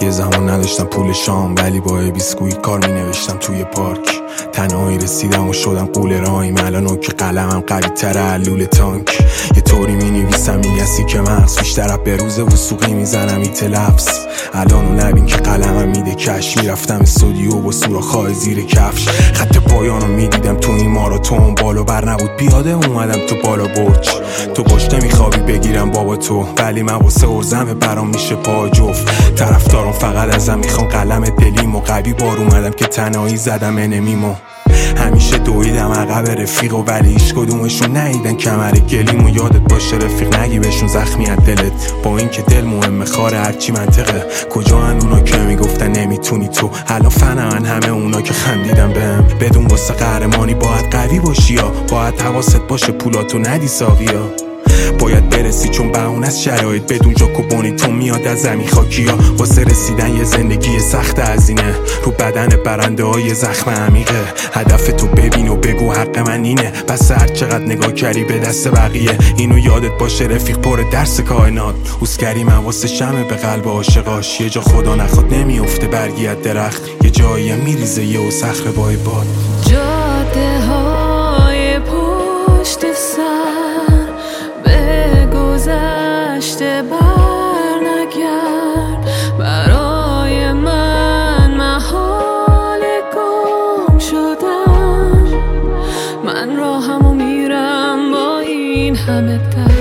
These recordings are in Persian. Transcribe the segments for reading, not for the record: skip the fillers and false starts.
یه زمان نداشتم پول شام، ولی با بیسکویت کار می نوشتم توی پارک. تنهایی رسیدم و شدم قول رایم، الان که قلمم قوی تره لوله تانک. یه طوری می نویسم میگسی که مغز بیشتر به روز وسوقی میزنم ایت لفظ. الانو نبین که قلمم میده کش، میرفتم استودیو با سوراخ‌های زیر کفش. خط پایانو میدیدم تو این ماراتون، بالا بر نبود پیاده اومدم تو بالا برج. تو باش نمیخوابی بگیرم بابا تو، ولی من واسه ارزم برام میشه پا جفت. طرفدارم فقط ازم میخوان قلم دلیم و قوی بار اومدم که تنهایی زدم انمیمو. همیشه دویدم عقب رفیق و ولی هیچ کدومشون ندیدن کمر گلیم. و یادت باشه رفیق نگی بهشون زخمی از دلت، با این که دل مهمه خاره هرچی منطقه. کجا هن اونا که میگفتن نمیتونی تو، الان فنن همه اونا که خندیدن بهم. بدون واسه قهرمانی باید قوی باشی، یا باید حواست باشه پولاتو ندی ساقیا. باید برسی چون بهونه از شرایط، بدون جاکوبونی تو میاد از زمین خاکیا. واسه رسیدن یه زندگی سخت هزینه، رو بدن برنده های زخم عمیقه. هدف تو ببین و بگو حق من اینه، بس هر چقدر نگاه کردی به دست بقیه. اینو یادت باشه رفیق پر درس کائنات، اوسکری من واسه شمه به قلب عاشقاش. یه جا خدا نخواد نمیفته برگی از درخت، یه جایی میریزه یه و صخره بای باد. جاده های پشت سر به گذشته بر نگرد، برای من محال گم شدن. من راهمو میرم با این همه درد.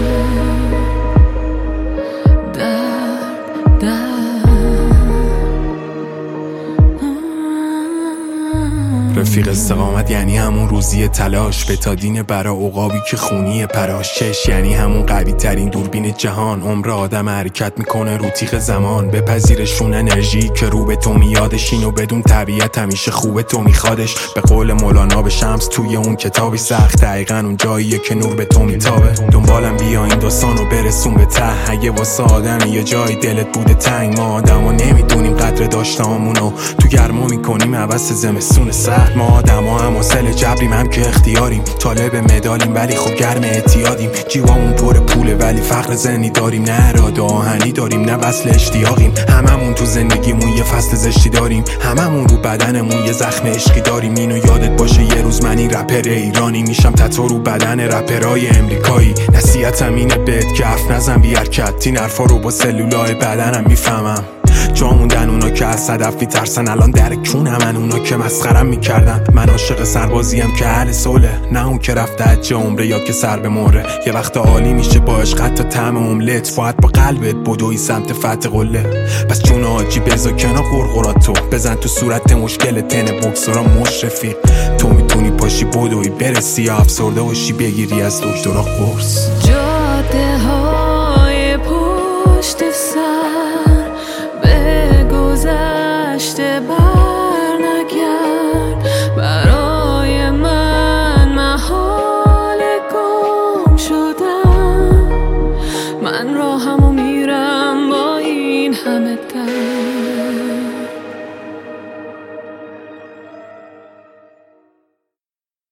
رفیق استقامت یعنی همون روزی تلاش، بتادین برا عقابی که خونی پراش. چش یعنی همون قوی ترین دوربین جهان، عمر آدم حرکت میکنه رو تیغ زمان. بپذیرشون انرژی که رو به تو میادش، اینو بدون طبیعت همیشه خوبه تو میخوادش. به قول مولانا به شمس توی اون کتابی سخت، دقیقاً اون جاییه که نور به تو میتابه. دنبالم بیا این داستانو برسون به ته، اگه واسه آدم یه جای دلت بوده تنگ. ما آدما نمیدونیم قدر داشتهامونو، تو گرما میکنیم عوض زمستون سخت. ما آدما هم حاصل جبریم هم که اختیاریم، طالب مدالیم ولی خب گرم اعتیادیم. جیبامون پر پوله ولی فقر ذهنی داریم، نه اراده آهنی داریم نه وصل اشتیاقیم. هممون تو زندگیمون یه فصل زشتی داریم، هممون رو بدنمون یه زخم عشقی داریم. اینو یادت باشه یه روز من این رپر ایرانی میشم تتو رو بدن رپرای امریکایی. نصیحتم اینه بهت که حرف نزن بی حرکت، این حرفا رو با سلولای بدنم میفهمم. جا موندن اونا که از صدف میترسن، الان در کونمن اونا که مسخرم میکردن. من عاشق سربازیم که اهل صلح، نه اون که رفته حج عمره یا که سر به مهره. یه وقت عالی میشه با عشق حتی طعم املت، باید با قلبت بدوی سمت فتح قله. پس جون حاجی بذار کنار قرقراتو، بزن تو صورت مشکل تن بوکسورا مشرفی. تو میتونی پاشی بدوی برسی یا افسرده باشی بگیری از دکترا قرص. جاده های پشت سر به گذشته بر نگرد، برای من محال گم شدن. من راهمو میرم با این همه درد.